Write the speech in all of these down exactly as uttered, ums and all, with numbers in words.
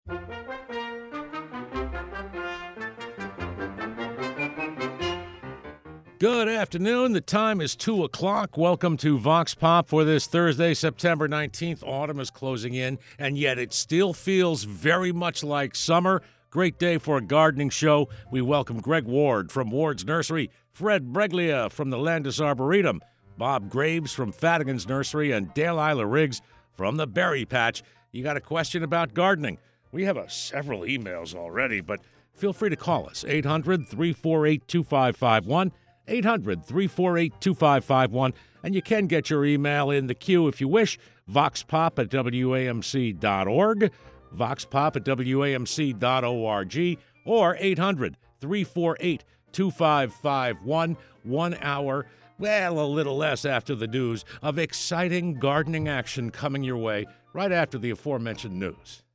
Good afternoon. The time is two o'clock. Welcome to Vox Pop for this Thursday, September nineteenth. Autumn is closing in, and yet it still feels very much like summer. Great day for a gardening show. We welcome Greg Ward from Ward's Nursery, Fred Breglia from the Landis Arboretum, Bob Graves from Fadigan's Nursery, and Dale Isla Riggs from the Berry Patch. You got a question about gardening? We have uh, several emails already, but feel free to call us, eight hundred, three four eight, two five five one, eight hundred, three four eight, two five five one, and you can get your email in the queue if you wish, voxpop at W A M C dot org, voxpop at W A M C dot org, or eight hundred, three four eight, two five five one. One hour, well, a little less after the news, of exciting gardening action coming your way right after the aforementioned news.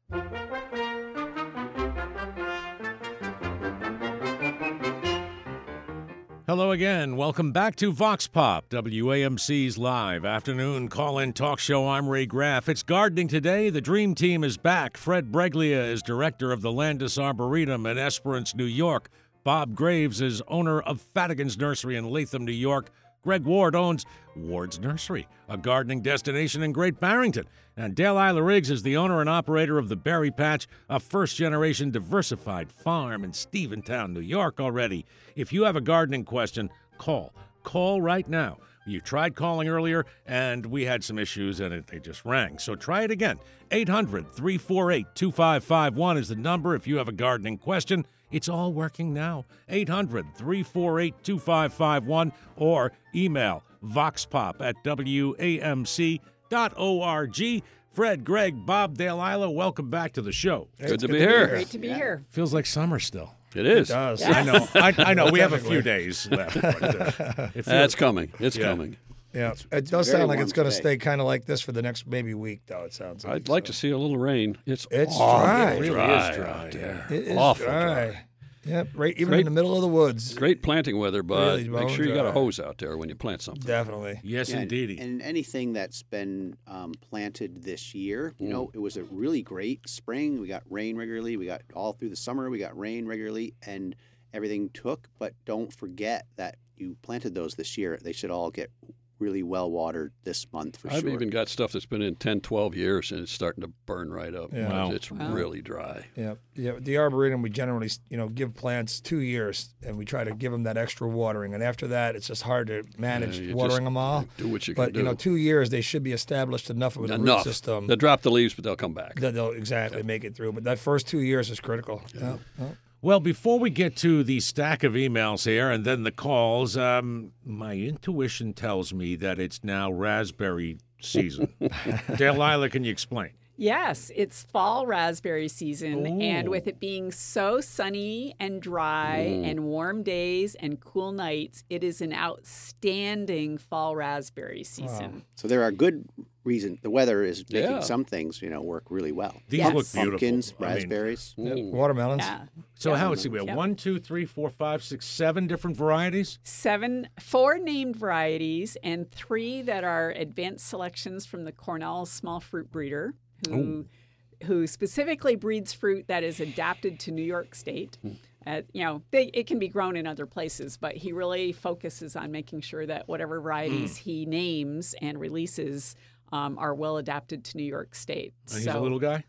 Hello again. Welcome back to Vox Pop, W A M C's live afternoon call-in talk show. I'm Ray Graff. It's gardening today. The Dream Team is back. Fred Breglia is director of the Landis Arboretum in Esperance, New York. Bob Graves is owner of Fadigan's Nursery in Latham, New York. Greg Ward owns Ward's Nursery, a gardening destination in Great Barrington. And Dale Isla Riggs is the owner and operator of the Berry Patch, a first-generation diversified farm in Stephentown, New York already. If you have a gardening question, call. Call right now. You tried calling earlier, and we had some issues, and it, they just rang. So try it again. eight hundred, three four eight, two five five one is the number if you have a gardening question. It's all working now. eight hundred, three four eight, two five five one or email voxpop at W A M C dot org. Fred, Greg, Bob, Dale, Isla, welcome back to the show. Good, good to, to be here. Great to be yeah. here. Feels like summer still. It is. It does. Yes. I know. I, I know. We have a few days left. But, uh, it feels, That's coming. It's yeah. coming. Yeah, it does sound like it's going to stay kind of like this for the next maybe week, though. It sounds like. I'd like so. to see a little rain. It's It's awful dry. It really dry is dry. out there. It is Awful dry. dry. Yep, right. Even Great- in the middle of the woods. Great planting weather, but Really make bone sure you got a dry. hose out there when you plant something. Definitely. Yes, Yeah, indeedy. And, and anything that's been um, planted this year, you Mm. know, it was a really great spring. We got rain regularly. We got all through the summer. We got rain regularly, and everything took. But don't forget that you planted those this year. They should all get really well watered this month for I've sure. even got stuff that's been in ten, twelve years, and it's starting to burn right up. Yeah. Wow. It's Wow. really dry. Yeah, yeah. The arboretum, we generally, you know, give plants two years, and we try to give them that extra watering. And after that, it's just hard to manage Yeah, you watering just them all. Do what you But can do. you know, two years they should be established enough of a Enough. root system They'll drop the leaves, but they'll come back. that they'll exactly make it through. But that first two years is critical. Yeah. yeah. Well, before we get to the stack of emails here and then the calls, um, my intuition tells me that it's now raspberry season. Dale Isla, can you explain? Yes, it's fall raspberry season, Ooh. and with it being so sunny and dry Mm. and warm days and cool nights, it is an outstanding fall raspberry season. so there are good reasons. The weather is making Yeah. some things, you know, work really well. These Yes. look beautiful. Pumpkins, I mean, raspberries. Yeah. Mm. Watermelons. Yeah. so Yeah. how would see we have Yep. one, two, three, four, five, six, seven different varieties? Seven, four named varieties, and three that are advanced selections from the Cornell Small Fruit Breeder, who who specifically breeds fruit that is adapted to New York State. Uh, you know, they, it can be grown in other places, but he really focuses on making sure that whatever varieties he names and releases um, are well adapted to New York State. And he's so a little guy?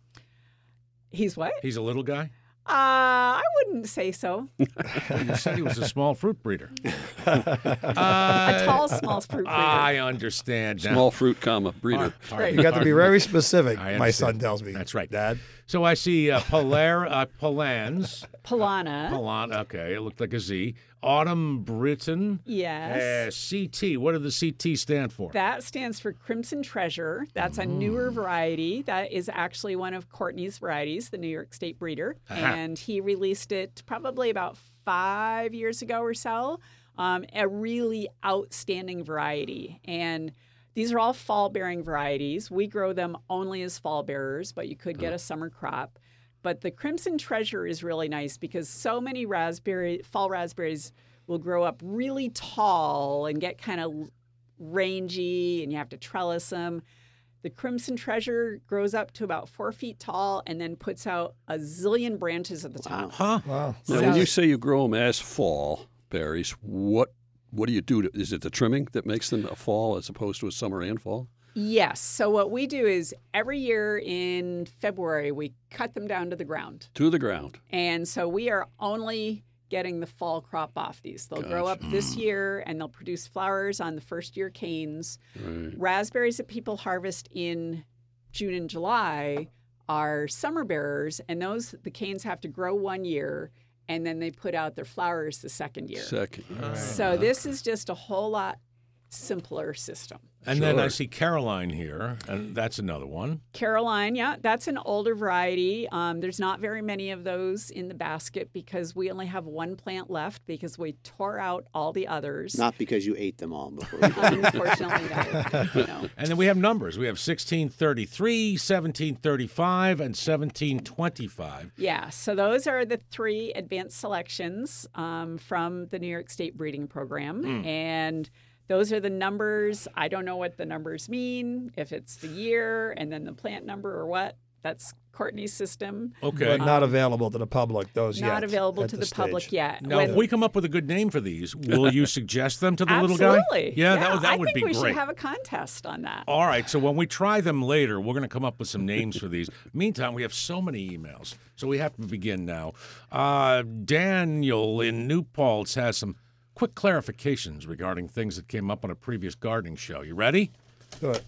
he's what? He's a little guy? Uh, I wouldn't say so. Well, you said he was a small fruit breeder. A tall, small fruit breeder. I understand now. Small fruit, comma, breeder. Right. You got to be very specific. I My son understand. tells me. That's right. Dad. So I see uh, Polaire, uh, Polans. Polana. Polan, okay, it looked like a Z. Autumn Britain. Yes. Uh, C T, what did the C T stand for? That stands for Crimson Treasure. That's a newer variety. That is actually one of Courtney's varieties, the New York State breeder. Uh-huh. And he released it probably about five years ago or so. Um, a really outstanding variety. And these are all fall-bearing varieties. We grow them only as fall bearers, but you could get a summer crop. But the Crimson Treasure is really nice because so many raspberry fall raspberries will grow up really tall and get kind of rangy, and you have to trellis them. The Crimson Treasure grows up to about four feet tall and then puts out a zillion branches at the top. Huh? Wow. Now, So- when you say you grow them as fall berries, what what do you do? To, is it the trimming that makes them a fall as opposed to a summer and fall? Yes. So what we do is every year in February, we cut them down to the ground. To the ground. And so we are only getting the fall crop off these. They'll grow up this year and they'll produce flowers on the first year canes. Right. Raspberries that people harvest in June and July are summer bearers, and those the canes have to grow one year and then they put out their flowers the second year. Second. Right. So this is just a whole lot simpler system. And then I Sure. see Caroline here, and that's another one. Caroline, yeah, that's an older variety. Um, there's not very many of those in the basket because we only have one plant left because we tore out all the others. Not because you ate them all before. You did. Unfortunately, no. no. And then we have numbers. We have sixteen thirty-three, seventeen thirty-five, and seventeen twenty-five. Yeah, so those are the three advanced selections um, from the New York State Breeding Program. Mm. And those are the numbers. I don't know what the numbers mean, if it's the year and then the plant number or what. That's Courtney's system. Okay. But not available to the public, those yet. Not available at to the the public stage. yet. Now, When- if we come up with a good name for these, will you suggest them to the little guy? Absolutely. Yeah, that, would- that I would think be we great. should have a contest on that. All right, so when we try them later, we're going to come up with some names for these. Meantime, we have so many emails, so we have to begin now. Uh, Daniel in New Paltz has some quick clarifications regarding things that came up on a previous gardening show. You ready? Good.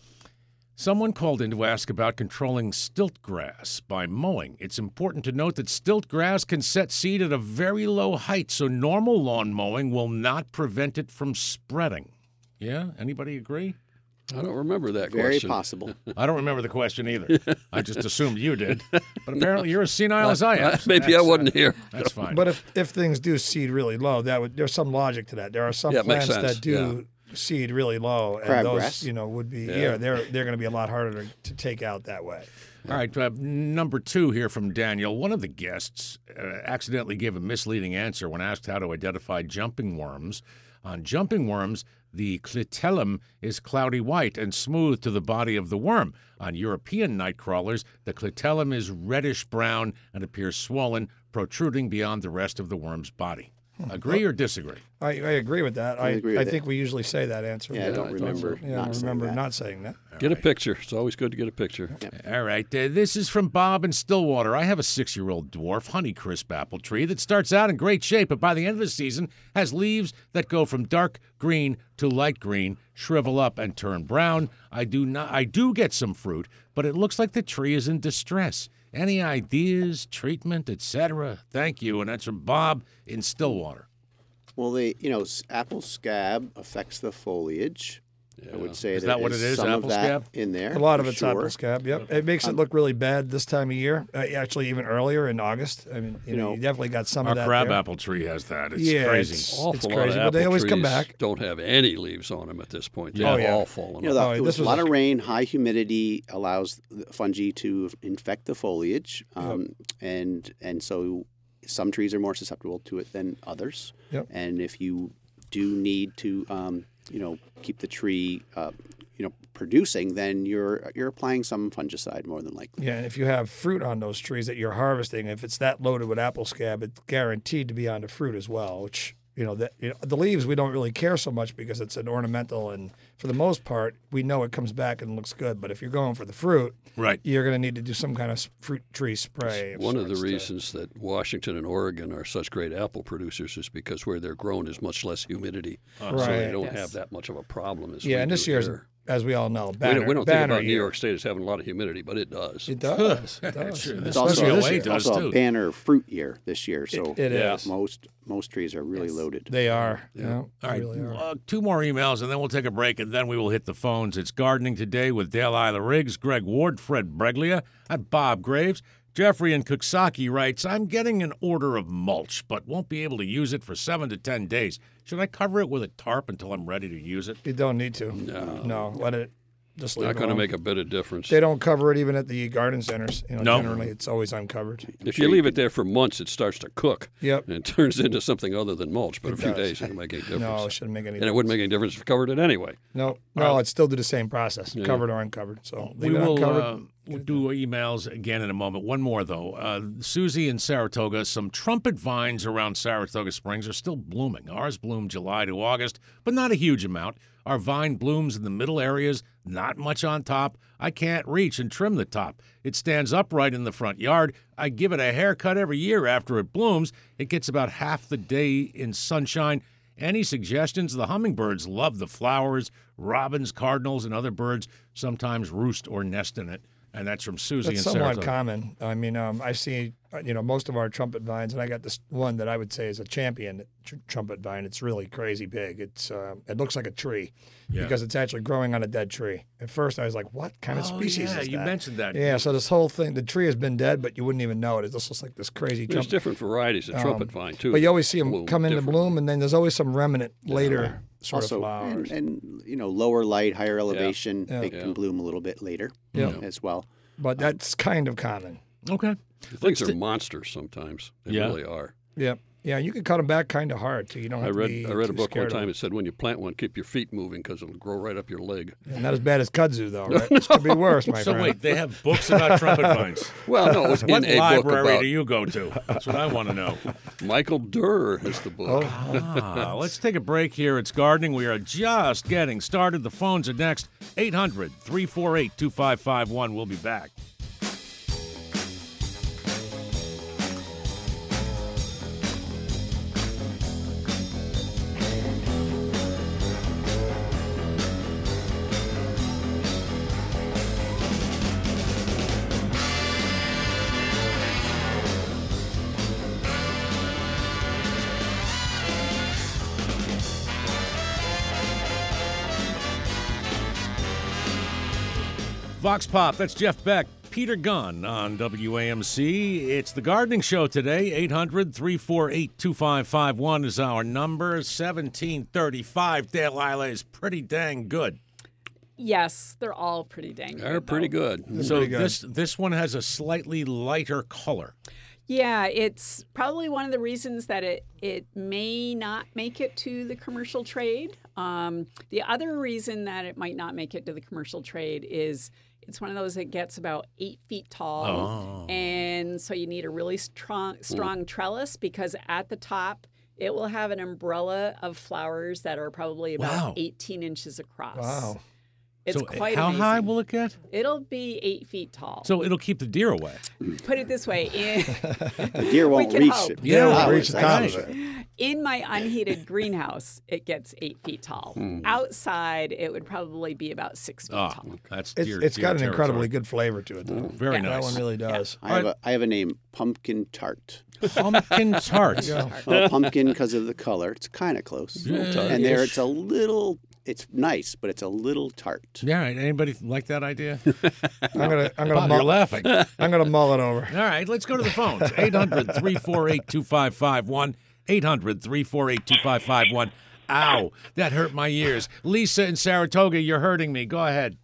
Someone called in to ask about controlling stilt grass by mowing. It's important to note that stilt grass can set seed at a very low height, so normal lawn mowing will not prevent it from spreading. Yeah? Anybody agree? I don't remember that Very question. possible. I don't remember the question either. I just assumed you did. But apparently you're as senile as I am. Maybe I That's, wasn't uh, here. That's fine. But if, if things do seed really low, that would there's some logic to that. There are some Yeah, it makes plants sense, that do seed really low, and those Crabgrass. you know would be yeah, Yeah. they're they're going to be a lot harder to, to take out that way. All right, uh, number two here from Daniel. One of the guests uh, accidentally gave a misleading answer when asked how to identify jumping worms. On jumping worms, the clitellum is cloudy white and smooth to the body of the worm. On European night crawlers, the clitellum is reddish brown and appears swollen, protruding beyond the rest of the worm's body. Agree or disagree? I, I agree with that. I, I agree I with think it. we usually say that answer. Yeah, I I don't thought remember Yeah, not I saying remember that. not saying that. Get a picture. It's always good to get a picture. All right. Uh, this is from Bob in Stillwater. I have a six-year-old dwarf Honeycrisp apple tree that starts out in great shape, but by the end of the season has leaves that go from dark green to light green, shrivel up, and turn brown. I do not. I do get some fruit, but it looks like the tree is in distress. Any ideas, treatment, et cetera? Thank you. And that's from Bob in Stillwater. Well, they, you know, s- apple scab affects the foliage. I would say Is there that what it is, some apple of that scab? in there. A lot of for it's sure. apple scab. Yep, it makes it look really bad this time of year. Uh, actually, even earlier in August. I mean, you, You know, know, you definitely got some Our of that. crab there. apple tree has that. It's Yeah, crazy. it's- Awful lot crazy, of but they apple always come trees back. don't have any leaves on them at this point. They've Oh, yeah. all fallen You know, off. the, Oh, it this was a was lot a- of rain, high humidity allows the fungi to infect the foliage, um, and and so some trees are more susceptible to it than others. Yep. And if you do need to, um, you know, keep the tree, uh, you know, producing, then you're you're applying some fungicide more than likely. Yeah, and if you have fruit on those trees that you're harvesting, if it's that loaded with apple scab, it's guaranteed to be on the fruit as well. Which you know that you know, the leaves we don't really care so much because it's an ornamental, and for the most part we know it comes back and looks good. But if you're going for the fruit, Right. you're going to need to do some kind of s- fruit tree spray. One of the sorts to- reasons that Washington and Oregon are such great apple producers is because where they're grown is much less humidity, so they Right. don't Yes. have that much of a problem as Yeah, we and this do year's, here. as we all know, We banner, don't, we don't think banner about New year. York State as having a lot of humidity, but it does. It does. It does. Sure. It's It's also, Especially this L A year, does, also too. a banner fruit year this year, so It is. most most trees are really loaded. They are. Yeah. All right, they really are. uh, two more emails, and then we'll take a break, and then we will hit the phones. It's Gardening Today with Dale Isla Riggs, Greg Ward, Fred Breglia, and Bob Graves. Jeffrey in Cooksaki writes, I'm getting an order of mulch, but won't be able to use it for seven to ten days. Should I cover it with a tarp until I'm ready to use it? You don't need to. No. No. Let it Just Not leave it going to alone. make a bit of difference. They don't cover it even at the garden centers. You know, No. generally it's always uncovered. If you leave it there for months, it starts to cook. Yep. And it turns into something other than mulch. But It a few does. days, it doesn't make any difference. No, it shouldn't make any and difference. it wouldn't make any difference if you covered it anyway. No, no, it'd still do the same process, covered or uncovered. So We leave it will uncovered. uh, we'll do emails again in a moment. One more, though. Uh, Susie in Saratoga, some trumpet vines around Saratoga Springs are still blooming. Ours bloom July to August, but not a huge amount. Our vine blooms in the middle areas, not much on top. I can't reach and trim the top. It stands upright in the front yard. I give it a haircut every year after it blooms. It gets about half the day in sunshine. Any suggestions? The hummingbirds love the flowers. Robins, cardinals, and other birds sometimes roost or nest in it. And that's from Susie That's in somewhat Saratoga. common. I mean, um, I see, uh, you know, most of our trumpet vines, and I got this one that I would say is a champion tr- trumpet vine. It's really crazy big. It's uh, it looks like a tree Yeah. because it's actually growing on a dead tree. At first, I was like, "What kind of Oh, species yeah, is you that?" mentioned that. Yeah. So this whole thing, the tree has been dead, but you wouldn't even know it. It just looks like this crazy There's trumpet. different varieties of trumpet vine, too. But you always see them Bloom come into different. bloom, and then there's always some remnant later sort also, of flowers. and, and you know, lower light, higher elevation, Yeah. they Yeah. can bloom a little bit later Yeah. as well. But that's kind of common. Okay. The things are monsters sometimes. They Yeah. really are. Yep. Yeah, you can cut them back kind of hard, too. You don't have I to read be I read a too book one scared of time. them. It said when you plant one, keep your feet moving because it'll grow right up your leg. And not as bad as kudzu, though, right? This could be worse, my So friend. wait, they have books about trumpet vines. Well, no, it was What in a book library about do you go to? That's what I want to know. Michael Durr is the book. Ah, let's take a break here. It's gardening. We are just getting started. The phones are next. eight hundred, three four eight, two five five one. We'll be back. Vox Pop, that's Jeff Beck. Peter Gunn on W A M C. It's the gardening show today. eight hundred, three four eight, two five five one is our number. seventeen thirty-five. Dale Isla is pretty dang good. Yes, they're all pretty dang They're good, pretty though. good. So pretty good. this this one has a slightly lighter color. Yeah, it's probably one of the reasons that it, it may not make it to the commercial trade. Um, the other reason that it might not make it to the commercial trade is it's one of those that gets about eight feet tall. Oh. And so you need a really strong, strong trellis because at the top, it will have an umbrella of flowers that are probably about Wow. eighteen inches across. Wow. It's so quite how amazing. high will it get? It'll be eight feet tall. So it'll keep the deer away. Put it this way. In, The deer won't can reach hope. it. Yeah, flowers, reach the top that's of for it. sure. in my unheated greenhouse, it gets eight feet tall. Outside, it would probably be about six feet Oh, tall. that's It's, deer. it's deer got an incredibly territory. good flavor to it, though. Very That nice. one really does. I have, a, I have a name, Pumpkin Tart. Pumpkin tart. Well, pumpkin because of the color. It's kind of close. Yeah, And there it's a little, it's nice, but it's a little tart. Yeah, anybody like that idea? I'm gonna, I'm gonna, Bob, you're mull, laughing. All I'm gonna mull it over. right, let's go to the phones. eight hundred, three four eight, two five five one. eight hundred, three four eight, two five five one. Ow, that hurt my ears. Lisa in Saratoga, you're hurting me. Go ahead.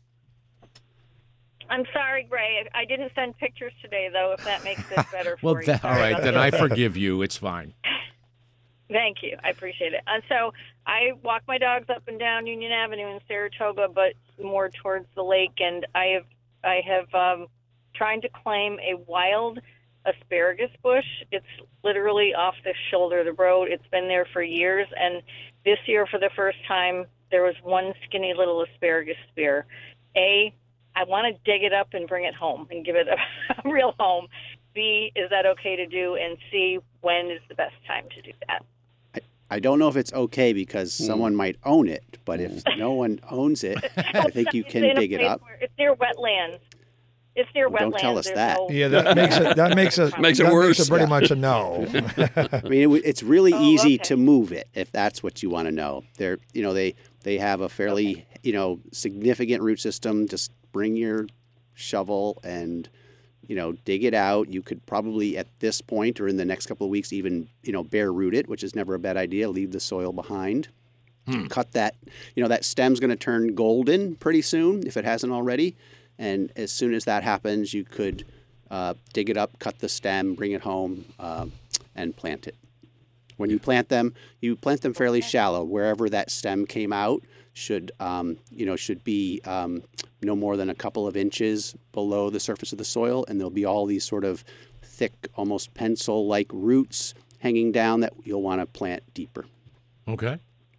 I'm sorry, Gray. I didn't send pictures today, though, if that makes this better for Well, you. that, all Sorry right, about then that. I forgive you. It's fine. Thank you. I appreciate it. And so I walk my dogs up and down Union Avenue in Saratoga, but more towards the lake, and I have I have um, trying to claim a wild asparagus bush. It's literally off the shoulder of the road. It's been there for years, and this year, for the first time, there was one skinny little asparagus spear. A, I want to dig it up and bring it home and give it a, a real home. B, is that okay to do? And C, when is the best time to do that? I don't know if it's okay because someone might own it, but if no one owns it, I think you It's can in a dig it place up. where- It's near wetlands. It's near Well, wetlands. don't tell us There's that. no- Yeah, that makes it. That makes it. Makes it that worse. Makes it pretty Yeah. much a no. I mean, it, w- it's really Oh, easy okay. to move it if that's what you want to know. They're, you know, they they have a fairly, you know, significant root system. Just bring your shovel and, you know, dig it out. You could probably at this point or in the next couple of weeks even, you know, bare root it, which is never a bad idea. Leave the soil behind, cut that. You know, that stem's going to turn golden pretty soon if it hasn't already. And as soon as that happens, you could uh, dig it up, cut the stem, bring it home, uh, and plant it. When you plant them, you plant them fairly shallow. Wherever that stem came out should, um, you know, should be um, no more than a couple of inches below the surface of the soil, and there'll be all these sort of thick, almost pencil-like roots hanging down that you'll want to plant deeper. Okay.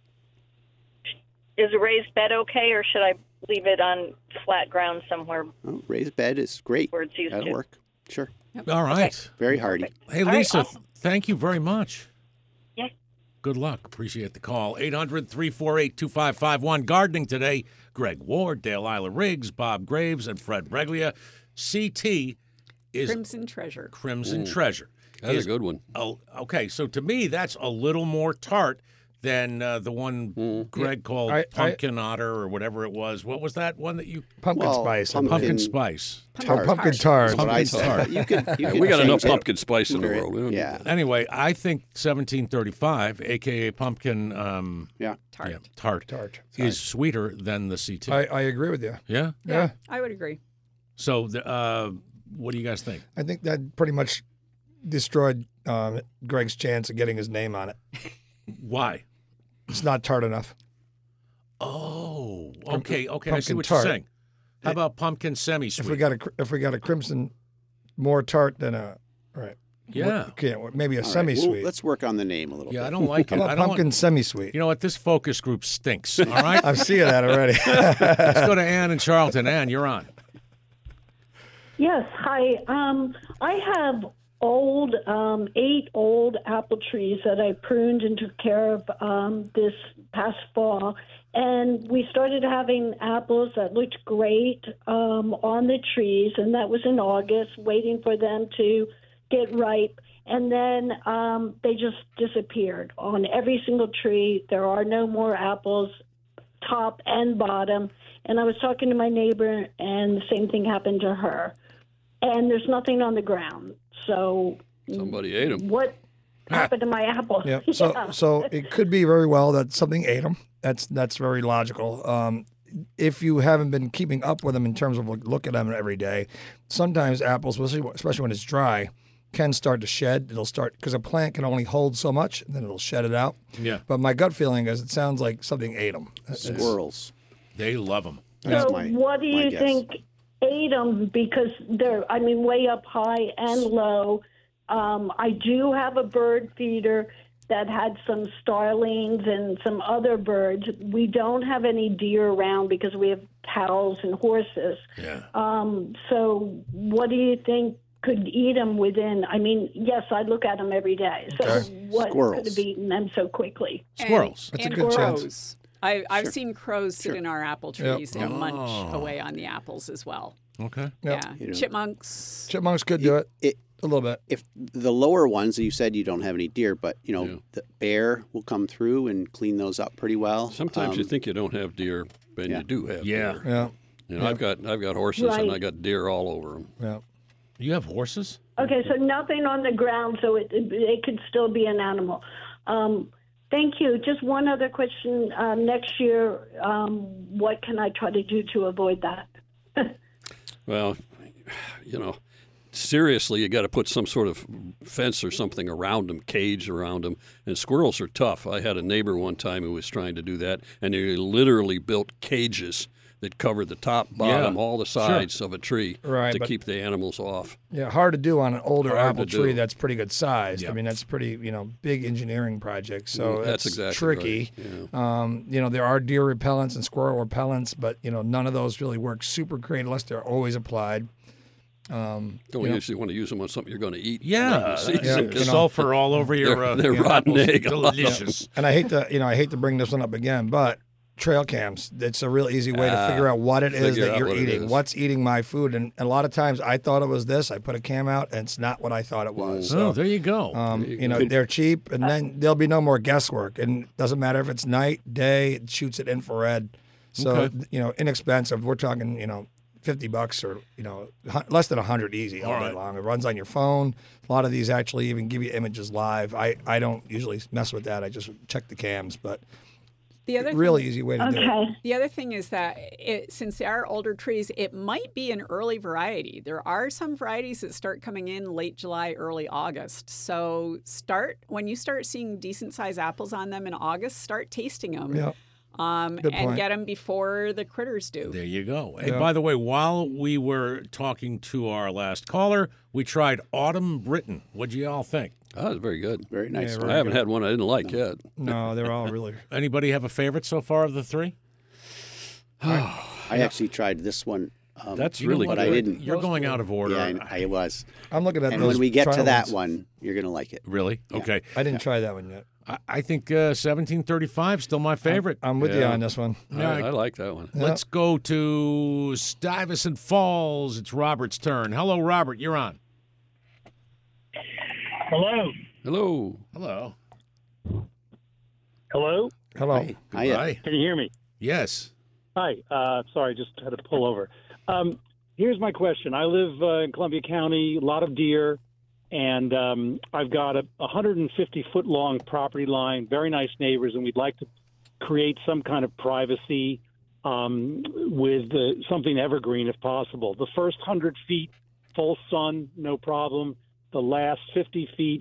Is a raised bed okay, or should I leave it on flat ground somewhere Oh, raised bed is great. where it's used That'll to? work. Sure. All right. Very hardy. Hey, All right, Lisa, awesome. thank you very much. Yeah. Good luck. Appreciate the call. eight hundred, three four eight, two five five one. Gardening today, Greg Ward, Dale Isla Riggs, Bob Graves, and Fred Breglia. C T is Crimson Treasure. Crimson Treasure. That's Is- a good one. Oh, okay, so to me, that's a little more tart than uh, the one Greg called I- I- Pumpkin Otter or whatever it was. What was that one that you... Pumpkin Well, spice. I pumpkin- believe. Pumpkin Spice. Oh, pumpkin tart. That's what I Pumpkin said. tart. But you could, you Yeah, could we got enough change it. pumpkin spice in the Right. world. We don't need Yeah. that. Anyway, I think seventeen thirty-five, a k a pumpkin um, Yeah. Tart. yeah, tart, Tart. is sweeter than the C T. I, I agree with you. yeah? Yeah. I would agree. So, the, uh, what do you guys think? I think that pretty much destroyed um, Greg's chance of getting his name on it. Why? It's not tart enough. Oh, okay, okay. I see pumpkin what tart. you're saying. How about pumpkin semi-sweet? If we got a cr- if we got a crimson more tart than a right. Yeah. Okay, maybe a All right, semi-sweet. well, let's work on the name a little Yeah, bit. I don't like How it. I about don't pumpkin want, semi-sweet? you know what? This focus group stinks. All right? I'm seeing that already. Let's go to Ann in Charlton. Ann, you're on. Yes, hi. Um, I have old, um, eight old apple trees that I pruned and took care of um, this past fall. And we started having apples that looked great um, on the trees, and that was in August, waiting for them to get ripe. And then um, they just disappeared on every single tree. There are no more apples, top and bottom. And I was talking to my neighbor, and the same thing happened to her. And there's nothing on the ground. So Somebody ate them. what happened to my apples? Yeah. So Yeah. so it could be very well that something ate them. That's that's very logical. Um, if you haven't been keeping up with them in terms of look, look at them every day, sometimes apples, especially especially when it's dry, can start to shed. It'll start because a plant can only hold so much, and then it'll shed it out. Yeah. But my gut feeling is it sounds like something ate them. Squirrels. They love them. That's So my, what do my you guess. think ate them? Because they're, I mean, way up high and low. Um, I do have a bird feeder that had some starlings and some other birds. We don't have any deer around because we have cows and horses. Yeah. Um, so what do you think could eat them within? I mean, yes, I look at them every day. So Okay. what Squirrels. could have eaten them so quickly? Squirrels. And, That's a and good chance. crows. I, I've Sure. seen crows sit Sure. in our apple Yep. trees and munch Oh. away on the apples as well. Okay. Yep. Yeah. You know. Chipmunks. Chipmunks could do it It, a little bit. if the lower ones, you said you don't have any deer, but you know Yeah. the bear will come through and clean those up pretty well. Sometimes you Um, think you don't have deer, and yeah. you do have Yeah. deer. Yeah. You know, I've got I've got horses, and I Right. got deer all over them. Yeah. You have horses? Okay, so nothing on the ground, so it it, it could still be an animal. Um, thank you. Just one other question. Um, next year, um, what can I try to do to avoid that? Well, you know, seriously, you got to put some sort of fence or something around them, cage around them. And squirrels are tough. I had a neighbor one time who was trying to do that, and he literally built cages that covered the top, bottom, Yeah, all the sides of a tree Right, to but- keep the animals off. Yeah, hard to do on an older Hard apple to tree do. that's pretty good sized. Yeah. I mean, that's a pretty, you know, big engineering project. So Mm, that's it's exactly tricky. right, Um, you know, there are deer repellents and squirrel repellents, but you know, none of those really work super great unless they're always applied. Um, Don't you know, usually want to use them on something you're going to eat. Yeah. during the that's season, you 'cause know. Sulfur all over your They're- uh, they're your rotten apples. egg. Delicious. and I hate to, you know, I hate to bring this one up again, but trail cams. It's a real easy way to Ah, figure out what it is figure that out you're what it eating. is. What's eating my food? And a lot of times I thought it was this. I put a cam out and it's not what I thought it was. Oh, So, there you go. um, There you you know, go. they're cheap and then there'll be no more guesswork. And it doesn't matter if it's night, day, it shoots at infrared. So, Okay. you know, inexpensive. We're talking, you know, fifty bucks or, you know, hu- less than a hundred easy all, All day right. long. It runs on your phone. A lot of these actually even give you images live. I, I don't usually mess with that. I just check the cams, but The other really thing, easy way to do it. Okay. The other thing is that it, since they are older trees, it might be an early variety. There are some varieties that start coming in late July, early August. So start when you start seeing decent sized apples on them in August, start tasting them. Yeah. Um, Good and point. get them before the critters do. There you go. Hey, Yeah. by the way, while we were talking to our last caller, we tried Autumn Britain. What'd you all think? Oh, that's very good. Very nice. Yeah, one. I haven't had one I didn't like yet. No, they're all really. Anybody have a favorite so far of the three? I actually tried this one. Um, That's You know really what? but I good. didn't. You're going out of order. Yeah, I, I was. I'm looking at And those when we get to trial that ones. one, you're gonna like it. Really? Okay. I didn't try that one yet. I, I think uh, seventeen thirty-five still my favorite. I'm with you Yeah. on this one. Yeah, I, I- I like that one. Let's go to Stuyvesant Falls. It's Robert's turn. Hello, Robert. You're on. Hello. Hello. Hello. Hello. Hello. Hi. Hiya. Goodbye. Can you hear me? Yes. Hi. Uh, sorry, just had to pull over. Um, here's my question. I live uh, in Columbia County, a lot of deer, and um, I've got a one hundred fifty foot long property line, very nice neighbors, and we'd like to create some kind of privacy um, with uh, something evergreen if possible. The first one hundred feet, full sun, no problem. The last fifty feet,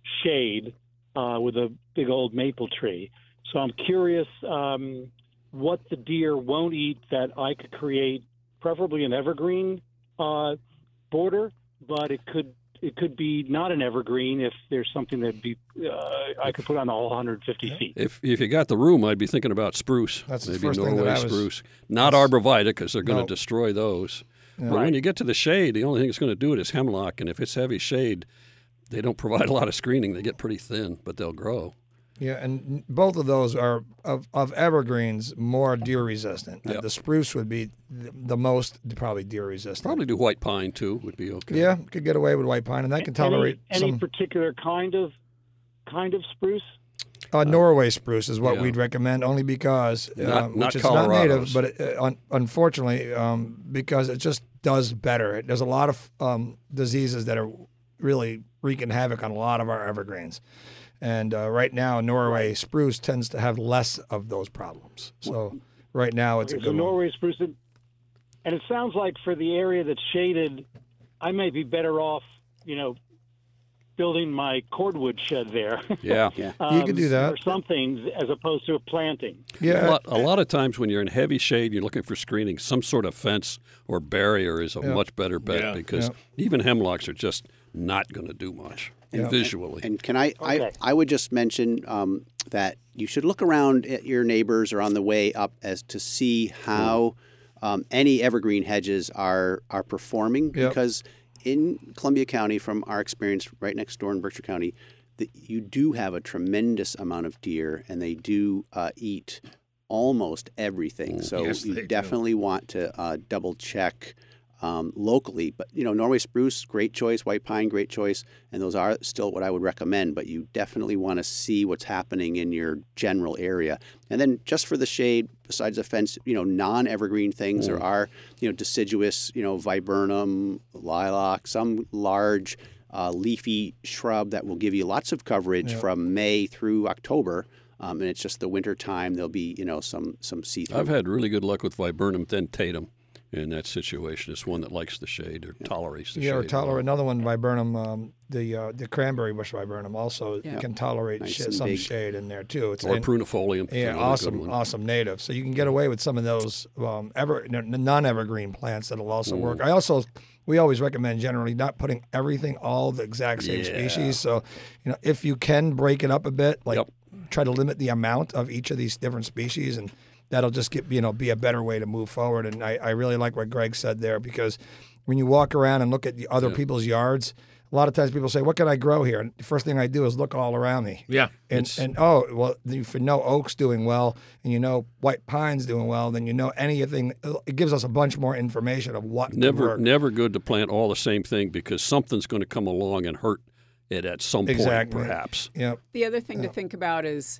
shade uh, with a big old maple tree. So I'm curious um, what the deer won't eat that I could create, preferably an evergreen uh, border, but it could it could be not an evergreen if there's something that'd be uh, I could put on the whole one hundred fifty feet. If if you got the room, I'd be thinking about spruce. That's the Maybe first thing that Norway I was- spruce, not arborvitae, because they're going to No. destroy those. But Right. when you get to the shade, the only thing that's going to do it is hemlock, and if it's heavy shade, they don't provide a lot of screening. They get pretty thin, but they'll grow. Yeah, and both of those are of, of evergreens more deer resistant. Yep. The spruce would be the, the most probably deer resistant. Probably do white pine too. Would be okay. Yeah, could get away with white pine, and that can tolerate any, any some. particular kind of kind of spruce? Uh, Norway spruce is what Yeah. we'd recommend, only because Not- um, not which is not native, Colorado's. but it, uh, un- unfortunately, um, because it just does better. There's a lot of um, diseases that are really wreaking havoc on a lot of our evergreens, and uh, right now, Norway spruce tends to have less of those problems. So right now, it's a There's good a one. Norway spruce, and and it sounds like for the area that's shaded, I might be better off, you know, building my cordwood shed there. Yeah. Yeah. You could do that. Or something as opposed to a planting. A Yeah, lot, a lot of times when you're in heavy shade, you're looking for screening. Some sort of fence or barrier is a Yeah. much better bet Yeah. because Yeah. even hemlocks are just not going to do much Yeah. visually. And can I, I, Okay. I would just mention um, that you should look around at your neighbors or on the way up as to see how um, any evergreen hedges are are performing. Yep. Because in Columbia County, from our experience right next door in Berkshire County, that you do have a tremendous amount of deer, and they do uh, eat almost everything. So Yes, you they do. definitely want to uh, double check um, locally. But you know, Norway spruce, great choice. White pine, great choice. And those are still what I would recommend. But you definitely want to see what's happening in your general area. And then just for the shade, besides the fence, you know, non-evergreen things. There are you know deciduous, you know, viburnum, lilac, some large uh, leafy shrub that will give you lots of coverage Yeah. from May through October. Um, and it's just the winter time. There'll be you know some some see-through. I've had really good luck with viburnum dentatum in that situation. It's one that likes the shade or tolerates the yeah, or shade. tolerate another one, viburnum, um, the uh, the cranberry bush viburnum also Yeah. can tolerate Nice sh- and some big. shade in there too. It's Or and- prunifolium. Yeah, another good awesome, one. awesome native. So you can get away with some of those um, ever n- non-evergreen plants that'll also work. I also, we always recommend generally not putting everything all the exact same Yeah. species. So, you know, if you can break it up a bit, like Yep. try to limit the amount of each of these different species, and that'll just get you know be a better way to move forward. And I, I really like what Greg said there, because when you walk around and look at the other Yeah. people's yards, a lot of times people say, "What can I grow here?" And the first thing I do is look all around me. Yeah. And, It's- and oh well, if you know oak's doing well, and you know white pine's doing well, then you know anything. It gives us a bunch more information of what could Never, work. never good to plant all the same thing because something's going to come along and hurt it at some Exactly. point, perhaps. Yeah, The other thing to think about is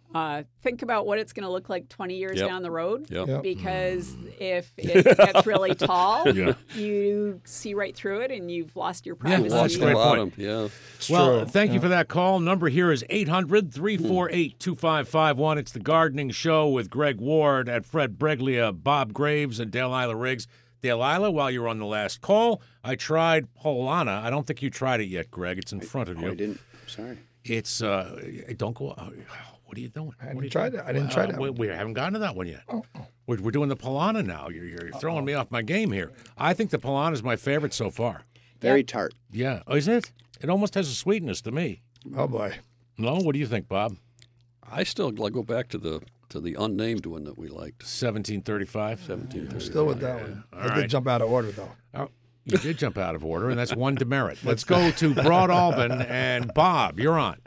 Uh, think about what it's going to look like twenty years Yep. down the road. Yep. Yep. Because if it gets really tall, Yeah. you see right through it and you've lost your Yeah, privacy. that's Lost a the great bottom. point. Yeah. It's Well, true. thank you Yeah. for that call. Number here is eight hundred, three four eight, two five five one. It's the Gardening Show with Greg Ward at Fred Breglia, Bob Graves, and Delilah Riggs. Delilah, while you were on the last call, I tried Polana. I don't think you tried it yet, Greg. It's in front of Oh, you. I didn't. Sorry. It's, uh, don't go, oh, what are you doing? I What didn't are you try doing? that. I didn't try Uh, that We, one. we haven't gotten to that one yet. Oh, We're, we're doing the Polana now. You're, you're throwing me off my game here. I think the Polana is my favorite so far. Very tart. Yeah. Oh, is it? It almost has a sweetness to me. oh boy. No? What do you think, Bob? I still like go back to the to the unnamed one that we liked. seventeen thirty-five? seventeen thirty. Still with that one. All I right. did jump out of order though. Oh, you did jump out of order, and that's one demerit. Let's go to Broad Albin, and Bob, you're on.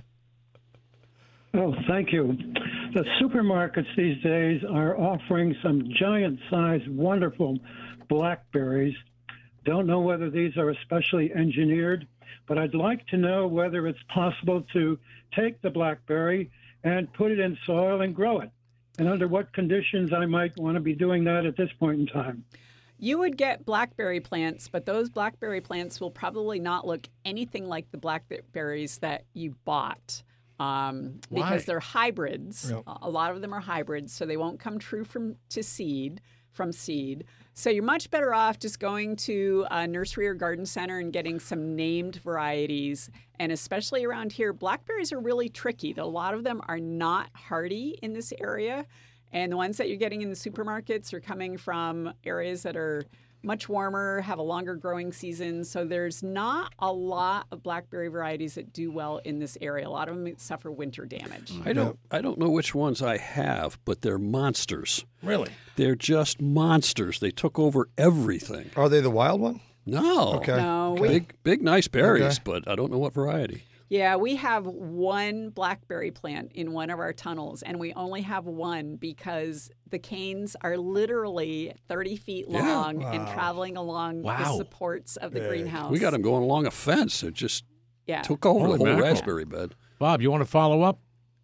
Oh, thank you. The supermarkets these days are offering some giant-sized, wonderful blackberries. Don't know whether these are especially engineered, but I'd like to know whether it's possible to take the blackberry and put it in soil and grow it, and under what conditions I might want to be doing that at this point in time. You would get blackberry plants, but those blackberry plants will probably not look anything like the blackberries that you bought. Um, Why? because they're hybrids. Yep. A lot of them are hybrids, so they won't come true from to seed from seed. So you're much better off just going to a nursery or garden center and getting some named varieties. And especially around here, blackberries are really tricky. A lot of them are not hardy in this area. And the ones that you're getting in the supermarkets are coming from areas that are much warmer, have a longer growing season. So there's not a lot of blackberry varieties that do well in this area. A lot of them suffer winter damage. I don't I don't know which ones I have, but they're monsters. Really? They're just monsters. They took over everything. Are they the wild one? No. Okay. No, we, Big big nice berries, Okay. but I don't know what variety. yeah, we have one blackberry plant in one of our tunnels, and we only have one because the canes are literally thirty feet Yeah. long and Wow. traveling along Wow. the supports of the Big. greenhouse. We got them going along a fence. It just Yeah. took over Holy the whole mackerel. raspberry bed. Bob, you want to follow up?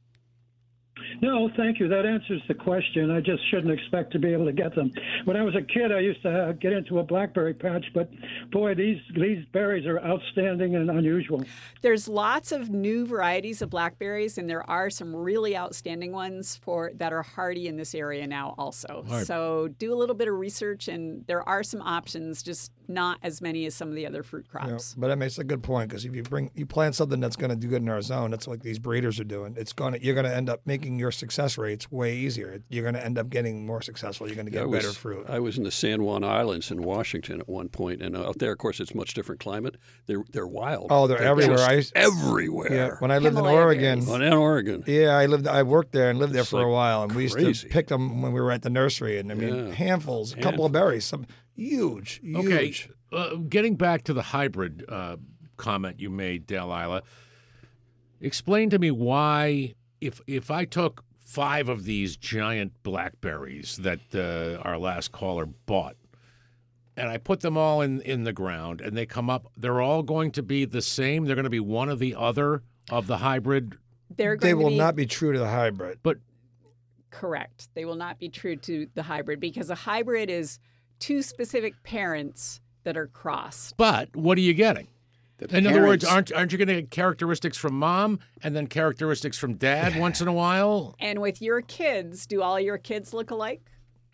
No, thank you. That answers the question. I just shouldn't expect to be able to get them. When I was a kid, I used to uh, get into a blackberry patch, but boy, these these berries are outstanding and unusual. There's lots of new varieties of blackberries, and there are some really outstanding ones for that are hardy in this area now also. right. So do a little bit of research, and there are some options, just not as many as some of the other fruit Yeah, crops. but that makes a good point because if you bring you plant something that's going to do good in our zone, that's like these breeders are doing. It's going to you're going to end up making your success rates way easier. You're going to end up getting more successful. You're going to get I better was, fruit. I was in the San Juan Islands in Washington at one point, and out there, of course, it's much different climate. They're they're wild. Oh, they're everywhere. just I used- everywhere. Yeah, when I lived in Himalaya Oregon. berries. On in Oregon. Yeah, I lived. I worked there and lived there It's for like a while, and we used crazy. to pick them when we were at the nursery. And I mean, Yeah. handfuls, a couple of berries, some huge, huge. Okay. Uh, getting back to the hybrid uh, comment you made, Delilah, explain to me why, if if I took five of these giant blackberries that uh, our last caller bought, and I put them all in, in the ground, and they come up, they're all going to be the same? They're going to be one or the other of the hybrid? They're going They to will be not be true to the hybrid. But correct. They will not be true to the hybrid because a hybrid is two specific parents that are crossed. but what are you getting? The In other words, parents- aren't aren't you going to get characteristics from mom and then characteristics from dad once in a while? And with your kids, do all your kids look alike?